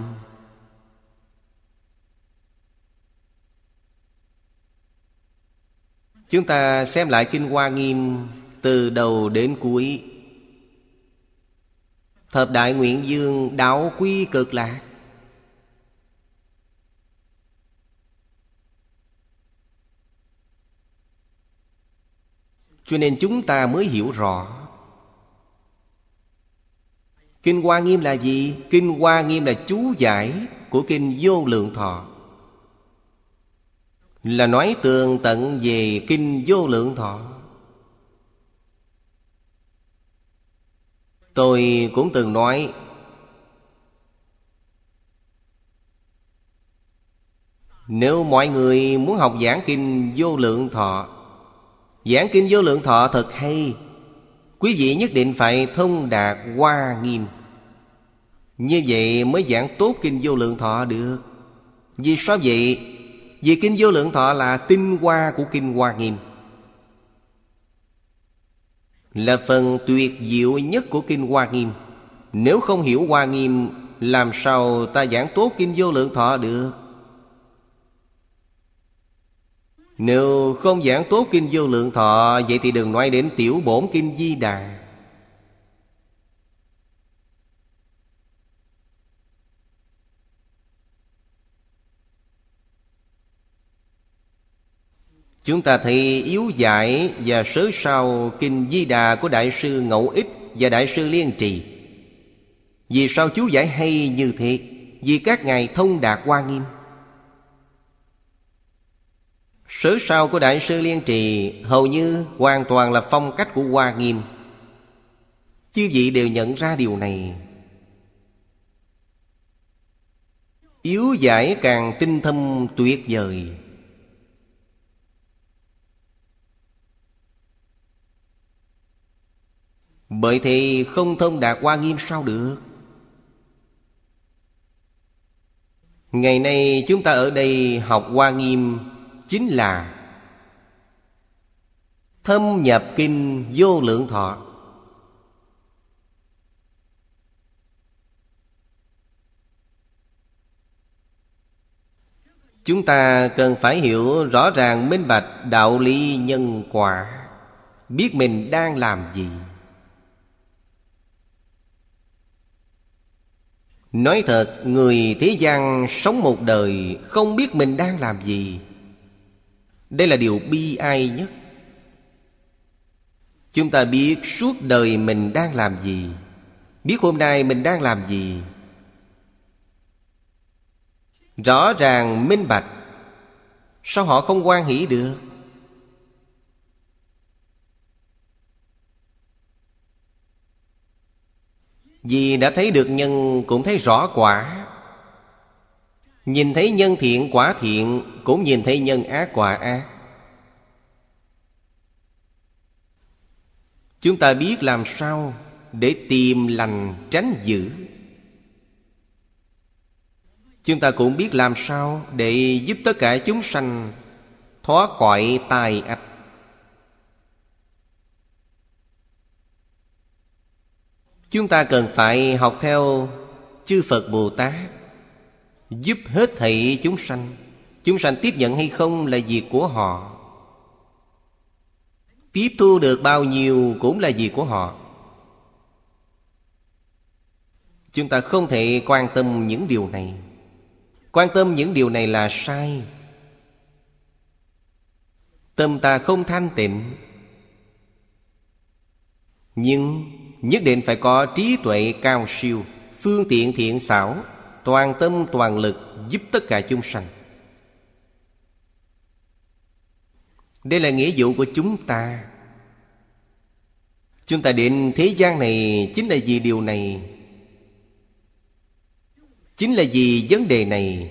[SPEAKER 1] Chúng ta xem lại Kinh Hoa Nghiêm từ đầu đến cuối. Thập Đại Nguyện Dương đạo quy cực lạc. Cho nên chúng ta mới hiểu rõ Kinh Hoa Nghiêm là gì? Kinh Hoa Nghiêm là chú giải của Kinh Vô Lượng Thọ, là nói tường tận về Kinh Vô Lượng Thọ. Tôi cũng từng nói, nếu mọi người muốn học giảng Kinh Vô Lượng Thọ, giảng Kinh Vô Lượng Thọ thật hay, quý vị nhất định phải thông đạt Hoa Nghiêm. Như vậy mới giảng tốt Kinh Vô Lượng Thọ được. Vì sao vậy? Vì Kinh Vô Lượng Thọ là tinh hoa của Kinh Hoa Nghiêm, là phần tuyệt diệu nhất của Kinh Hoa Nghiêm. Nếu không hiểu Hoa Nghiêm, làm sao ta giảng tốt Kinh Vô Lượng Thọ được? Nếu không giảng tốt Kinh Vô Lượng Thọ, vậy thì đừng nói đến Tiểu Bổn Kinh Di Đà. Chúng ta thấy yếu giải và sớ sau Kinh Di Đà của Đại sư Ngẫu Ích và Đại sư Liên Trì. Vì sao chú giải hay như thế? Vì các ngài thông đạt Hoa Nghiêm. Sớ sau của Đại sư Liên Trì hầu như hoàn toàn là phong cách của Hoa Nghiêm. Chư vị đều nhận ra điều này. Yếu giải càng tinh thâm tuyệt vời. Bởi thì không thông đạt Hoa Nghiêm sao được? Ngày nay chúng ta ở đây học Hoa Nghiêm chính là thâm nhập Kinh Vô Lượng Thọ. Chúng ta cần phải hiểu rõ ràng minh bạch đạo lý nhân quả, biết mình đang làm gì. Nói thật, người thế gian sống một đời không biết mình đang làm gì. Đây là điều bi ai nhất. Chúng ta biết suốt đời mình đang làm gì, biết hôm nay mình đang làm gì. Rõ ràng minh bạch, sao họ không hoan hỷ được? Vì đã thấy được nhân cũng thấy rõ quả. Nhìn thấy nhân thiện quả thiện, cũng nhìn thấy nhân ác quả ác. Chúng ta biết làm sao để tìm lành tránh dữ. Chúng ta cũng biết làm sao để giúp tất cả chúng sanh thoát khỏi tai ách. Chúng ta cần phải học theo chư Phật Bồ Tát, giúp hết thảy chúng sanh. Chúng sanh tiếp nhận hay không là việc của họ, tiếp thu được bao nhiêu cũng là việc của họ. Chúng ta không thể quan tâm những điều này. Quan tâm những điều này là sai. Tâm ta không thanh tịnh. Nhưng nhất định phải có trí tuệ cao siêu, phương tiện thiện xảo, toàn tâm toàn lực giúp tất cả chúng sanh. Đây là nghĩa vụ của chúng ta. Chúng ta đến thế gian này chính là vì điều này, chính là vì vấn đề này.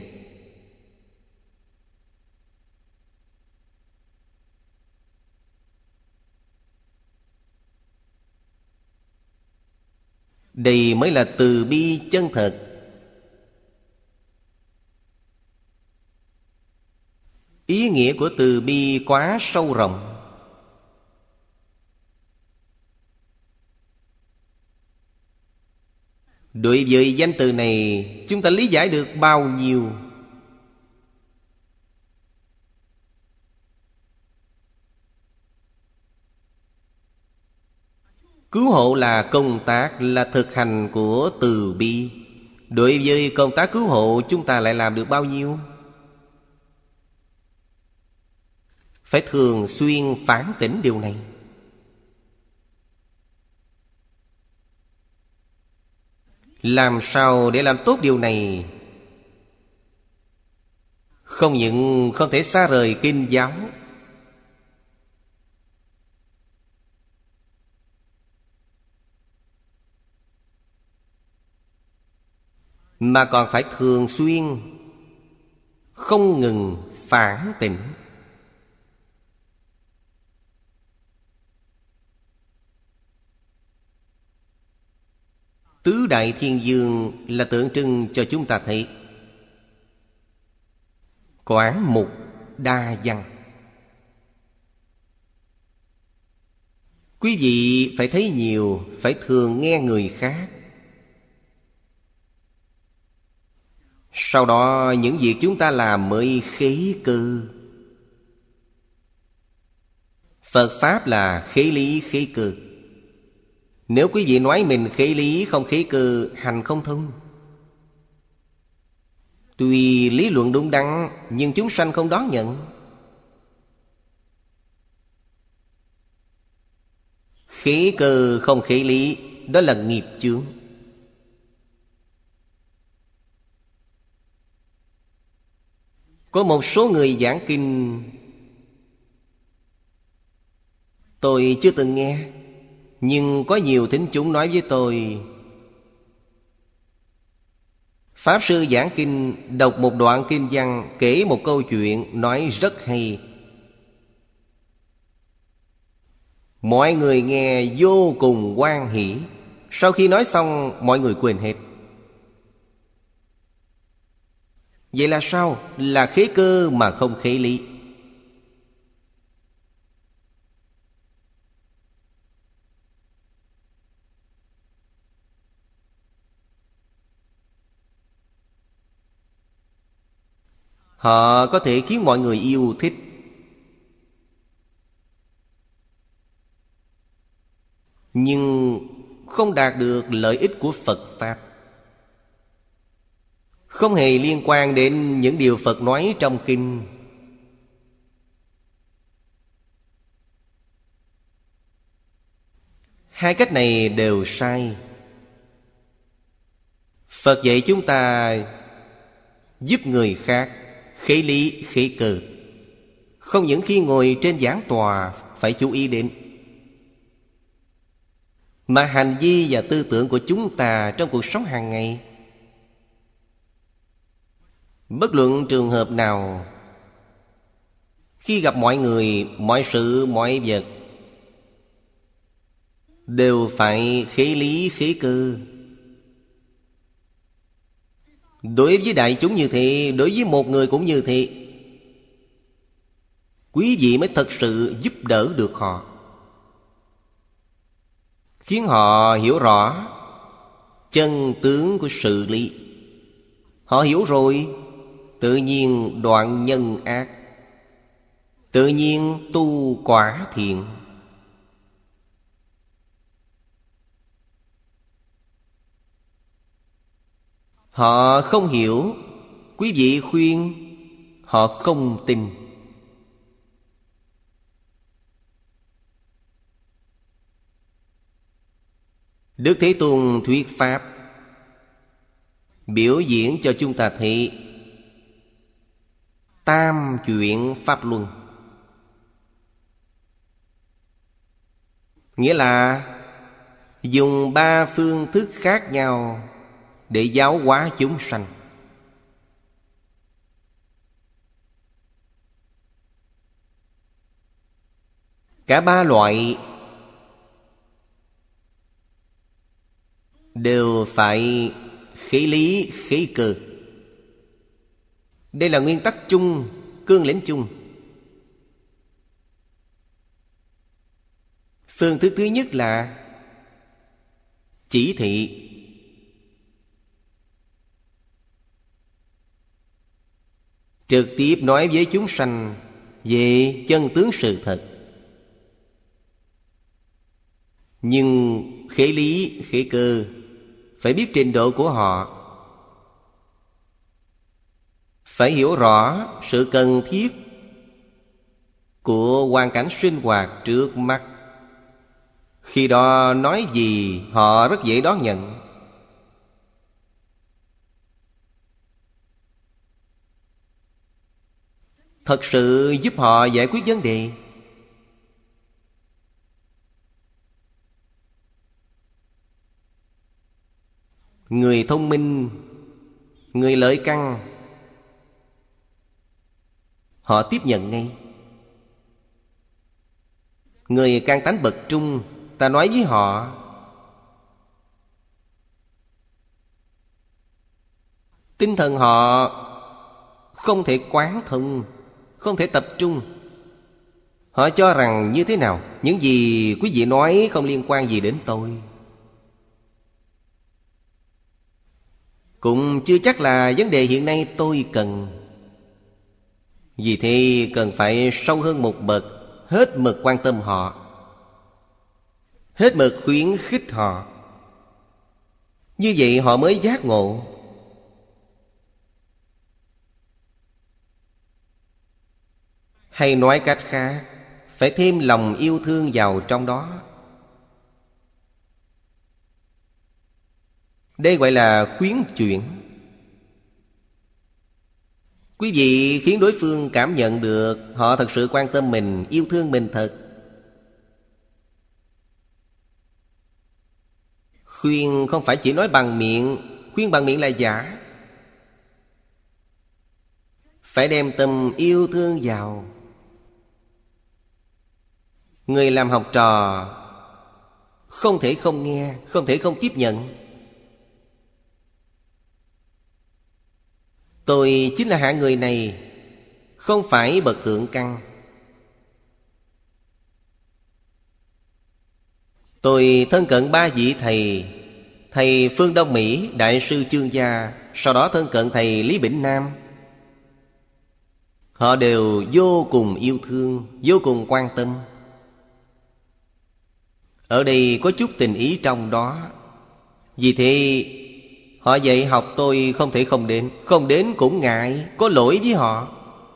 [SPEAKER 1] Đây mới là từ bi chân thật. Ý nghĩa của từ bi quá sâu rộng. Đối với danh từ này, chúng ta lý giải được bao nhiêu? Cứu hộ là công tác, là thực hành của từ bi. Đối với công tác cứu hộ, chúng ta lại làm được bao nhiêu? Phải thường xuyên phản tỉnh điều này. Làm sao để làm tốt điều này? Không những không thể xa rời kinh giáo, mà còn phải thường xuyên, không ngừng phản tỉnh. Tứ đại thiên dương là tượng trưng cho chúng ta thấy quán mục đa văn. Quý vị phải thấy nhiều, phải thường nghe người khác. Sau đó những việc chúng ta làm mới khế cơ. Phật Pháp là khế lý khế cơ. Nếu quý vị nói mình khế lý không khế cơ, hành không thông. Tuy lý luận đúng đắn, nhưng chúng sanh không đón nhận. Khế cơ không khế lý, đó là nghiệp chướng. Có một số người giảng kinh tôi chưa từng nghe, nhưng có nhiều thính chúng nói với tôi, Pháp Sư giảng kinh, đọc một đoạn kinh văn, kể một câu chuyện, nói rất hay. Mọi người nghe vô cùng hoan hỷ. Sau khi nói xong, mọi người quên hết. Vậy là sao? Là khế cơ mà không khế lý. Họ có thể khiến mọi người yêu thích. Nhưng không đạt được lợi ích của Phật Pháp. Không hề liên quan đến những điều Phật nói trong kinh. Hai cách này đều sai. Phật dạy chúng ta giúp người khác khế lý khế cơ. Không những khi ngồi trên giảng tòa phải chú ý đến, mà hành vi và tư tưởng của chúng ta trong cuộc sống hàng ngày. Bất luận trường hợp nào, khi gặp mọi người, mọi sự, mọi vật, đều phải khế lý khế cơ. Đối với đại chúng như thế, đối với một người cũng như thế. Quý vị mới thật sự giúp đỡ được họ, khiến họ hiểu rõ chân tướng của sự lý. Họ hiểu rồi, tự nhiên đoạn nhân ác, tự nhiên tu quả thiện. Họ không hiểu, quý vị khuyên, họ không tin. Đức Thế Tôn thuyết Pháp, biểu diễn cho chúng ta thấy tam chuyển Pháp Luân. Nghĩa là dùng ba phương thức khác nhau để giáo hóa chúng sanh. Cả ba loại đều phải khế lý khế cơ. Đây là nguyên tắc chung, cương lĩnh chung. Phương thức thứ nhất là chỉ thị. Trực tiếp nói với chúng sanh về chân tướng sự thật. Nhưng khế lý khế cơ phải biết trình độ của họ, phải hiểu rõ sự cần thiết của hoàn cảnh sinh hoạt trước mắt. Khi đó nói gì họ rất dễ đón nhận. Thật sự giúp họ giải quyết vấn đề. Người thông minh, người lợi căn, họ tiếp nhận ngay. Người căn tánh bậc trung, ta nói với họ, tinh thần họ không thể quán thông, không thể tập trung. Họ cho rằng như thế nào? Những gì quý vị nói không liên quan gì đến tôi. Cũng chưa chắc là vấn đề hiện nay tôi cần. Vì thế cần phải sâu hơn một bậc, hết mực quan tâm họ, hết mực khuyến khích họ. Như vậy họ mới giác ngộ. Hay nói cách khác, phải thêm lòng yêu thương vào trong đó. Đây gọi là khuyến chuyển. Quý vị khiến đối phương cảm nhận được họ thật sự quan tâm mình, yêu thương mình thật. Khuyên không phải chỉ nói bằng miệng, khuyên bằng miệng là giả. Phải đem tâm yêu thương vào. Người làm học trò không thể không nghe, không thể không tiếp nhận. Tôi chính là hạng người này, không phải bậc thượng căn. Tôi thân cận ba vị thầy. Thầy Phương Đông Mỹ, Đại sư Chương Gia. Sau đó thân cận thầy Lý Bỉnh Nam. Họ đều vô cùng yêu thương, vô cùng quan tâm. Ở đây có chút tình ý trong đó. Vì thế họ dạy học tôi không thể không đến. Không đến cũng ngại, có lỗi với họ.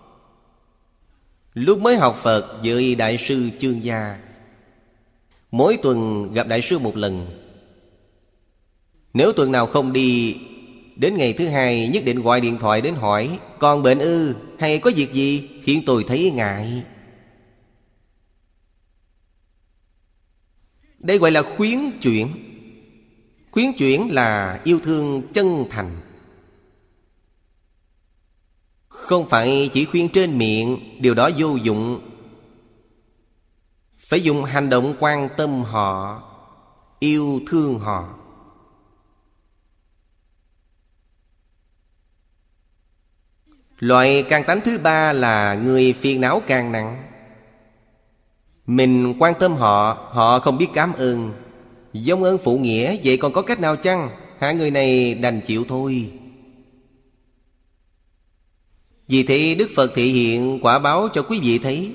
[SPEAKER 1] Lúc mới học Phật với Đại sư Chương Gia, mỗi tuần gặp Đại sư một lần. Nếu tuần nào không đi, đến ngày thứ hai nhất định gọi điện thoại đến hỏi: còn bệnh ư, hay có việc gì, khiến tôi thấy ngại. Đây gọi là khuyến chuyển. Khuyến chuyển là yêu thương chân thành. Không phải chỉ khuyên trên miệng, điều đó vô dụng. Phải dùng hành động quan tâm họ, yêu thương họ. Loại căn tánh thứ ba là người phiền não càng nặng. Mình quan tâm họ, họ không biết cảm ơn. Vong ơn phụ nghĩa, vậy còn có cách nào chăng? Hạ người này đành chịu thôi. Vì thế Đức Phật thị hiện quả báo cho quý vị thấy.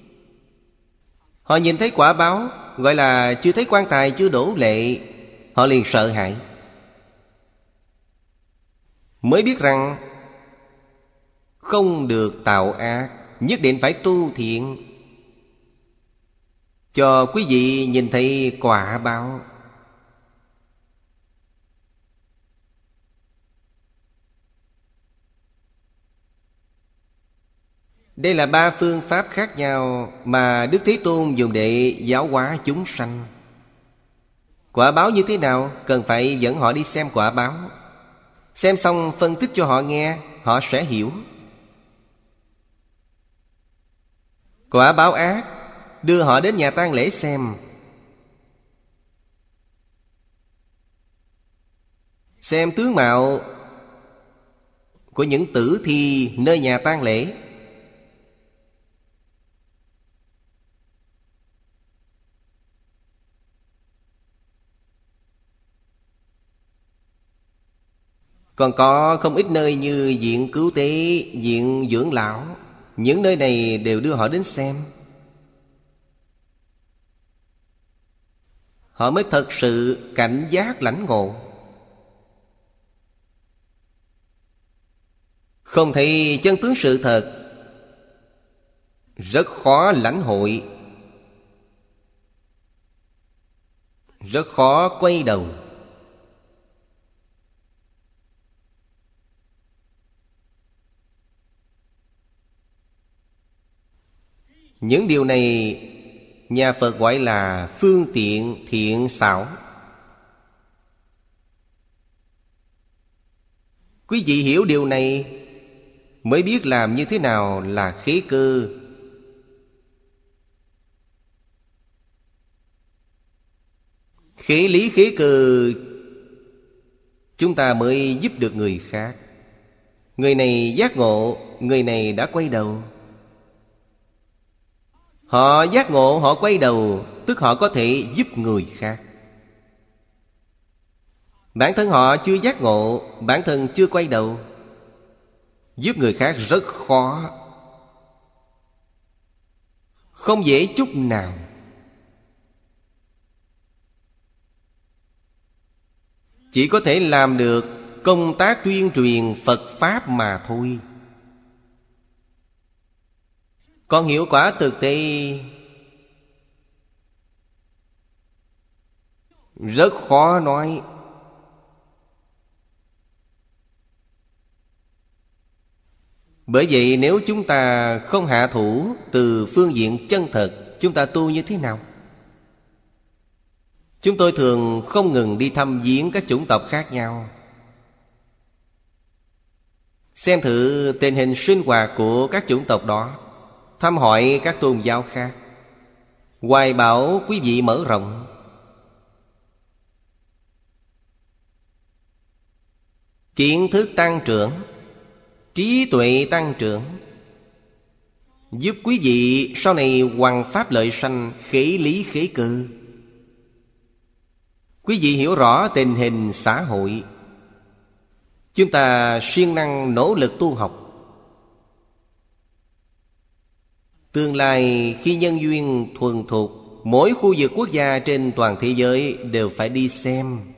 [SPEAKER 1] Họ nhìn thấy quả báo, gọi là chưa thấy quan tài chưa đổ lệ, họ liền sợ hãi. Mới biết rằng không được tạo ác, nhất định phải tu thiện. Cho quý vị nhìn thấy quả báo. Đây là ba phương pháp khác nhau mà Đức Thế Tôn dùng để giáo hóa chúng sanh. Quả báo như thế nào? Cần phải dẫn họ đi xem quả báo. Xem xong phân tích cho họ nghe, họ sẽ hiểu. Quả báo ác, đưa họ đến nhà tang lễ xem. Xem tướng mạo của những tử thi nơi nhà tang lễ. Còn có không ít nơi như viện cứu tế, viện dưỡng lão. Những nơi này đều đưa họ đến xem. Họ mới thật sự cảnh giác lãnh ngộ. Không thấy chân tướng sự thật, rất khó lãnh hội, rất khó quay đầu. Những điều này nhà Phật gọi là phương tiện thiện xảo. Quý vị hiểu điều này mới biết làm như thế nào là khế cơ. Khế lý khế cơ, chúng ta mới giúp được người khác. Người này giác ngộ, người này đã quay đầu. Họ giác ngộ, họ quay đầu, tức họ có thể giúp người khác. Bản thân họ chưa giác ngộ, bản thân chưa quay đầu, giúp người khác rất khó, không dễ chút nào. Chỉ có thể làm được công tác tuyên truyền Phật Pháp mà thôi. Còn hiệu quả thực tế rất khó nói. Bởi vậy nếu chúng ta không hạ thủ từ phương diện chân thật, chúng ta tu như thế nào? Chúng tôi thường không ngừng đi thăm viếng các chủng tộc khác nhau, xem thử tình hình sinh hoạt của các chủng tộc đó, thăm hỏi các tôn giáo khác. Hoài bảo quý vị mở rộng. Kiến thức tăng trưởng, trí tuệ tăng trưởng, giúp quý vị sau này hoằng pháp lợi sanh, khế lý khế cơ. Quý vị hiểu rõ tình hình xã hội, chúng ta siêng năng nỗ lực tu học. Tương lai khi nhân duyên thuần thục, mỗi khu vực quốc gia trên toàn thế giới đều phải đi xem.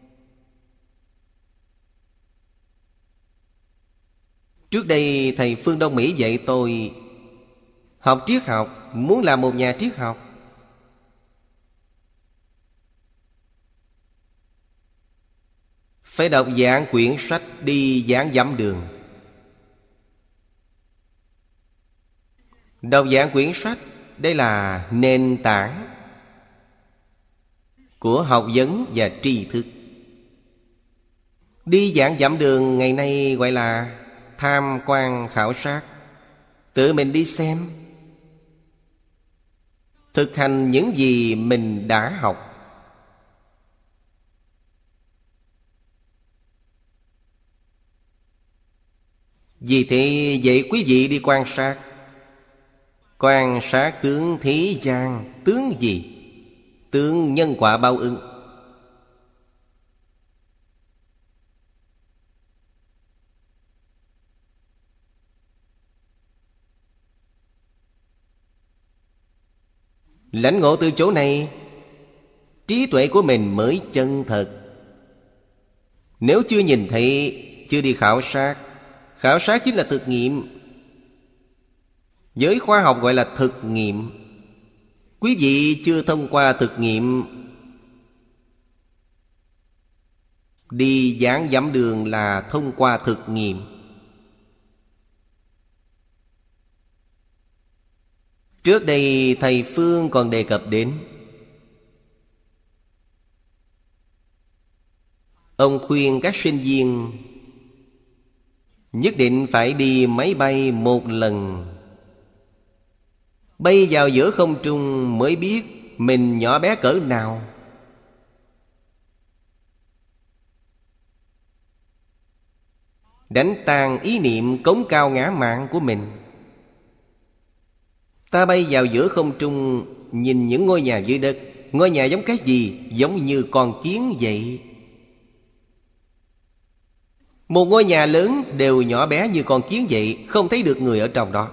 [SPEAKER 1] Trước đây thầy Phương Đông Mỹ dạy tôi học triết học, muốn làm một nhà triết học, phải đọc dạng quyển sách đi giảng dặm đường. Đọc dạng quyển sách, đây là nền tảng của học vấn và tri thức. Đi giảng dặm đường ngày nay gọi là tham quan khảo sát. Tự mình đi xem, thực hành những gì mình đã học. Vì thế dạy quý vị đi quan sát. Quan sát tướng thế gian. Tướng gì? Tướng nhân quả báo ứng. Lãnh ngộ từ chỗ này, trí tuệ của mình mới chân thật. Nếu chưa nhìn thấy, chưa đi khảo sát. Khảo sát chính là thực nghiệm. Giới khoa học gọi là thực nghiệm. Quý vị chưa thông qua thực nghiệm. Đi giảng dặm đường là thông qua thực nghiệm. Trước đây thầy Phương còn đề cập đến, ông khuyên các sinh viên nhất định phải đi máy bay một lần. Bay vào giữa không trung mới biết mình nhỏ bé cỡ nào. Đánh tan ý niệm cống cao ngã mạn của mình. Ta bay vào giữa không trung, nhìn những ngôi nhà dưới đất. Ngôi nhà giống cái gì? Giống như con kiến vậy. Một ngôi nhà lớn đều nhỏ bé như con kiến vậy, không thấy được người ở trong đó.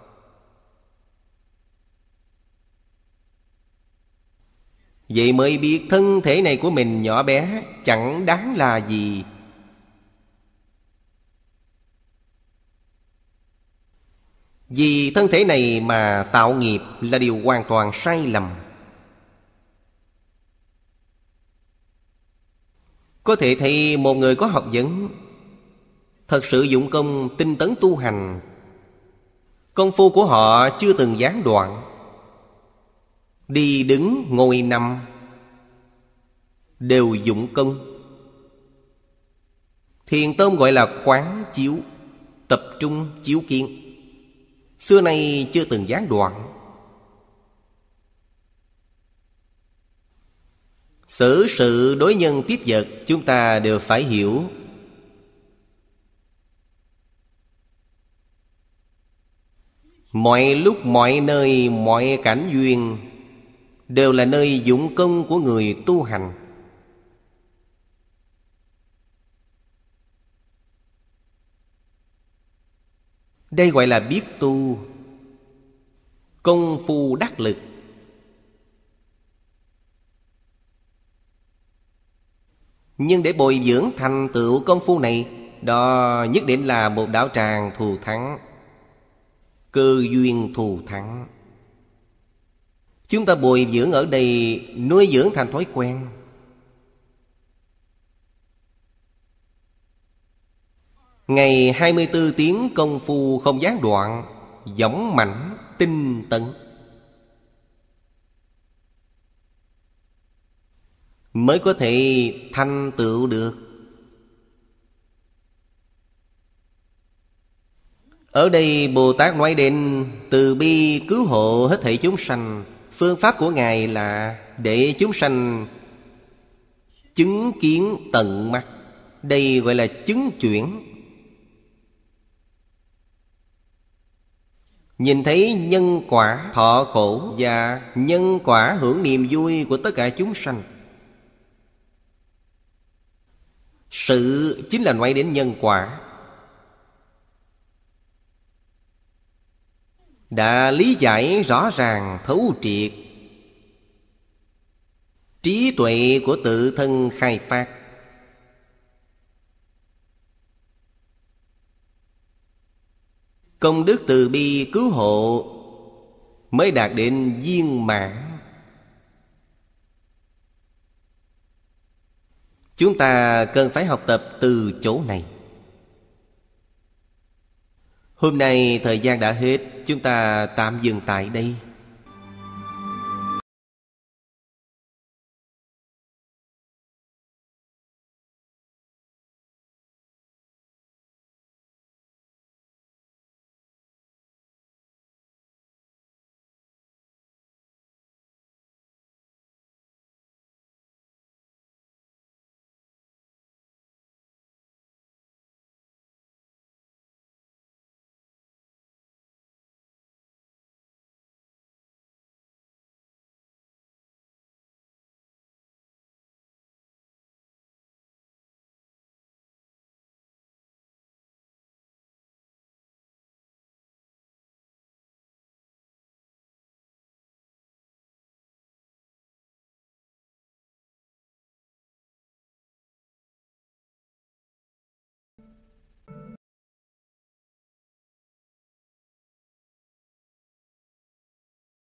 [SPEAKER 1] Vậy mới biết thân thể này của mình nhỏ bé, chẳng đáng là gì. Vì thân thể này mà tạo nghiệp là điều hoàn toàn sai lầm. Có thể thấy một người có học vấn, thật sự dụng công tinh tấn tu hành, công phu của họ chưa từng gián đoạn. Đi đứng ngồi nằm đều dụng công. Thiền tông gọi là quán chiếu, tập trung chiếu kiến. Xưa nay chưa từng gián đoạn. Xử sự đối nhân tiếp vật chúng ta đều phải hiểu. Mọi lúc mọi nơi mọi cảnh duyên đều là nơi dụng công của người tu hành. Đây gọi là biết tu, công phu đắc lực. Nhưng để bồi dưỡng thành tựu công phu này, đó nhất định là một đạo tràng thù thắng, cơ duyên thù thắng. Chúng ta bồi dưỡng ở đây, nuôi dưỡng thành thói quen. Ngày 24 tiếng công phu không gián đoạn, dũng mãnh, tinh tấn, mới có thể thành tựu được. Ở đây Bồ Tát nói đến từ bi cứu hộ hết thảy chúng sanh. Phương pháp của Ngài là để chúng sanh chứng kiến tận mắt. Đây gọi là chứng chuyển. Nhìn thấy nhân quả thọ khổ và nhân quả hưởng niềm vui của tất cả chúng sanh. Sự chính là nói đến nhân quả. đã lý giải rõ ràng thấu triệt, trí tuệ của tự thân khai phát. Công đức từ bi cứu hộ mới đạt đến viên mãn. Chúng ta cần phải học tập từ chỗ này. Hôm nay thời gian đã hết, chúng ta tạm dừng tại đây.